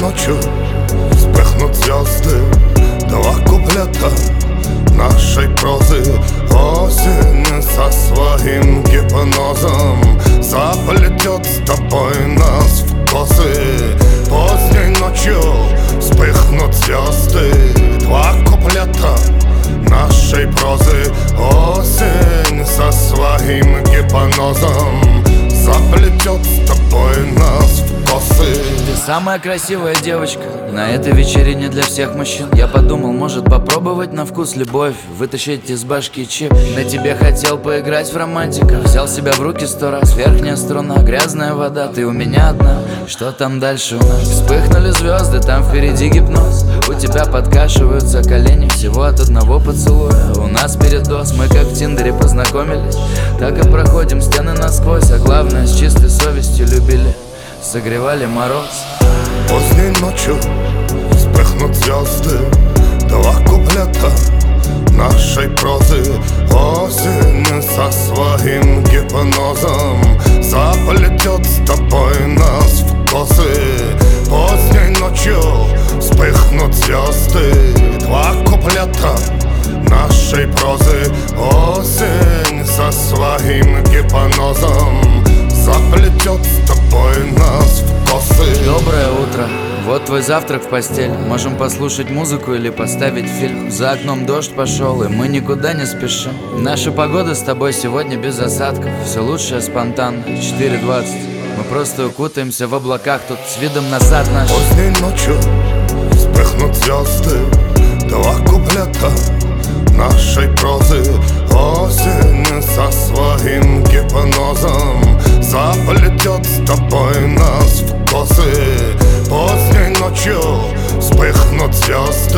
ночью вспыхнут звезды, два куплета нашей прозы. Осень со своим гипнозом заплетет с тобой нас в косы. Поздней ночью вспыхнут звезды, два куплета нашей прозы. Осень со своим гипнозом заплетет с тобой нас в косы. Ты самая красивая девочка на этой вечерине для всех мужчин. Я подумал, может попробовать на вкус любовь, вытащить из башки чип. На тебе хотел поиграть в романтика, взял себя в руки 100 раз. Верхняя струна, грязная вода, ты у меня одна. Что там дальше у нас? Вспыхнули звезды, там впереди гипноз. У тебя подкашиваются колени всего от одного поцелуя. У нас передоз, мы как в Тиндере познакомились, так и проходим стены насквозь. А главное, с чистой совестью любили, согревали мороз. Поздней ночью вспыхнут звезды, два куплета нашей прозы. Осень со своим гипнозом заплетет с тобой нас в косы. Поздней ночью вспыхнут звезды, два куплета нашей прозы. Осень со своим гипнозом заплетет с тобой нас в косы. Доброе утро, вот твой завтрак в постель. Можем послушать музыку или поставить фильм. За окном дождь пошел, и мы никуда не спешим. Наша погода с тобой сегодня без осадков. Все лучшее спонтанно, 4:20. Мы просто укутаемся в облаках тут с видом на сад наш. Поздней ночью вспыхнут звезды, два куплета нашей прозы. Осень со своим гипнозом заплетет с тобой нас в косы. Поздней ночью вспыхнут звезды,